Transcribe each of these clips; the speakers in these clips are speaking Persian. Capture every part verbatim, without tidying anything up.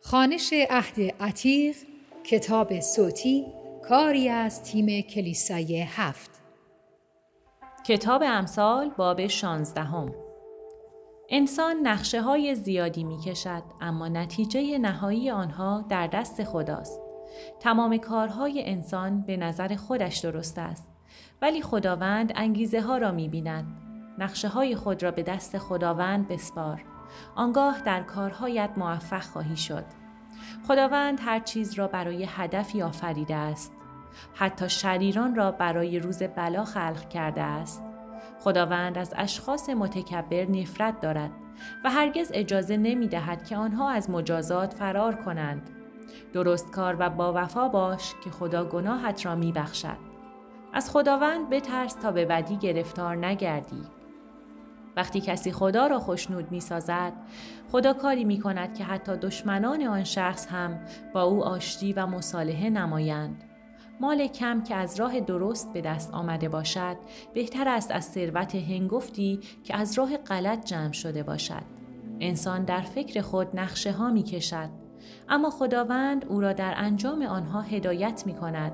خوانش عهد عتیق، کتاب صوتی، کاری از تیم کلیسای هفت. کتاب امثال باب شانزدهم. انسان نقشه های زیادی می کشد، اما نتیجه نهایی آنها در دست خداست. تمام کارهای انسان به نظر خودش درست است، ولی خداوند انگیزه ها را می بیند. نقشه های خود را به دست خداوند بسپار، آنگاه در کارهایت موفق خواهی شد. خداوند هر چیز را برای هدفی آفریده است. حتی شریران را برای روز بلا خلق کرده است. خداوند از اشخاص متکبر نفرت دارد و هرگز اجازه نمی دهد که آنها از مجازات فرار کنند. درست کار و با وفا باش که خدا گناهت را می بخشد. از خداوند بترس تا به بدی گرفتار نگردی. وقتی کسی خدا را خوشنود می سازد، خدا کاری می کند که حتی دشمنان آن شخص هم با او آشتی و مصالحه نمایند. مال کم که از راه درست به دست آمده باشد، بهتر است از ثروت هنگفتی که از راه غلط جمع شده باشد. انسان در فکر خود نقشه ها می کشد، اما خداوند او را در انجام آنها هدایت می کند.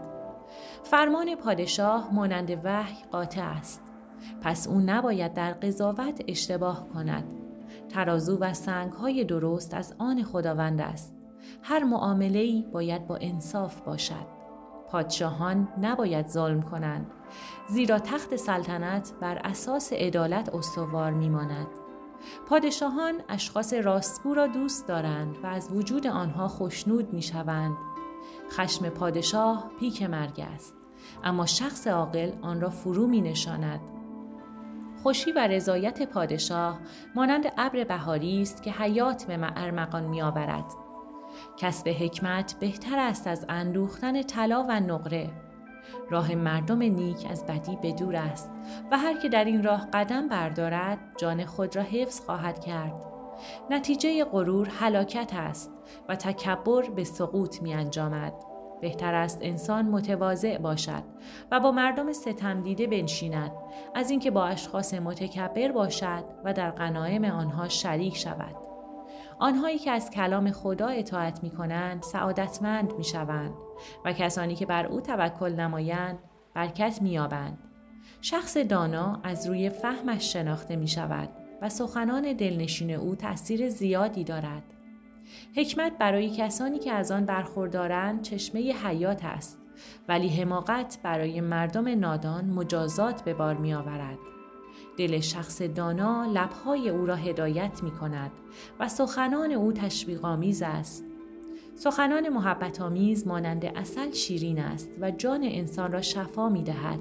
فرمان پادشاه مانند وحی قاطع است، پس او نباید در قضاوت اشتباه کند. ترازو و سنگ‌های درست از آن خداوند است. هر معامله‌ای باید با انصاف باشد. پادشاهان نباید ظلم کنند، زیرا تخت سلطنت بر اساس عدالت استوار می‌ماند. پادشاهان اشخاص راستگو را دوست دارند و از وجود آنها خوشنود می‌شوند. خشم پادشاه پیک مرگ است، اما شخص عاقل آن را فرو می‌نشاند. خوشی و رضایت پادشاه مانند ابر بهاری است که حیات به ارمغان می‌آورد. کسب حکمت بهتر است از اندوختن طلا و نقره. راه مردم نیک از بدی بدور است و هر که در این راه قدم بردارد جان خود را حفظ خواهد کرد. نتیجه غرور هلاکت است و تکبر به سقوط می انجامد. بهتر است انسان متواضع باشد و با مردم ستم دیده بنشیند، از اینکه با اشخاص متکبر باشد و در غنایم آنها شریک شود. آنهایی که از کلام خدا اطاعت می کنند سعادتمند می شوند و کسانی که بر او توکل نمایند برکت می یابند. شخص دانا از روی فهمش شناخته می شود و سخنان دلنشین او تأثیر زیادی دارد. حکمت برای کسانی که از آن برخوردارند چشمه حیات است، ولی حماقت برای مردم نادان مجازات به بار می آورد. دل شخص دانا لبهای او را هدایت می کند و سخنان او تشویق‌آمیز است. سخنان محبت‌آمیز مانند عسل شیرین است و جان انسان را شفا می دهد.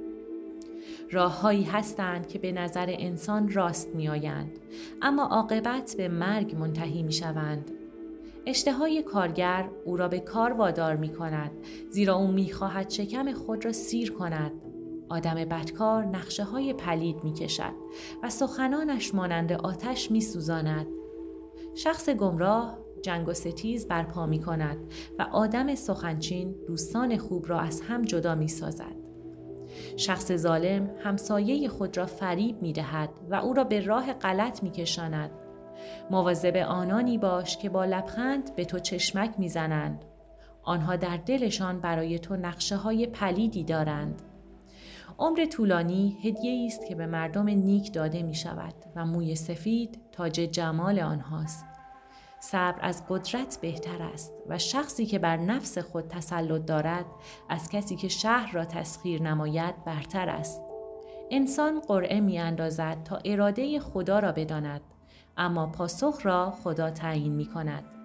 راه‌هایی هستند که به نظر انسان راست می آیند، اما عاقبت به مرگ منتهی می شوند. اشتهای کارگر او را به کار وادار می کند، زیرا او می خواهد شکم خود را سیر کند. آدم بدکار نقشه های پلید می کشد و سخنانش مانند آتش می سوزاند. شخص گمراه جنگ و ستیز برپا می کند و آدم سخنچین دوستان خوب را از هم جدا می سازد. شخص ظالم همسایه خود را فریب می دهد و او را به راه غلط می کشاند. مواظب آنانی باش که با لبخند به تو چشمک می زنند. آنها در دلشان برای تو نقشه های پلیدی دارند. عمر طولانی هدیه‌ای است که به مردم نیک داده می شود و موی سفید تاج جمال آنهاست. صبر از قدرت بهتر است و شخصی که بر نفس خود تسلط دارد از کسی که شهر را تسخیر نماید برتر است. انسان قرعه می اندازد تا اراده خدا را بداند، اما پاسخ را خدا تعیین می کند.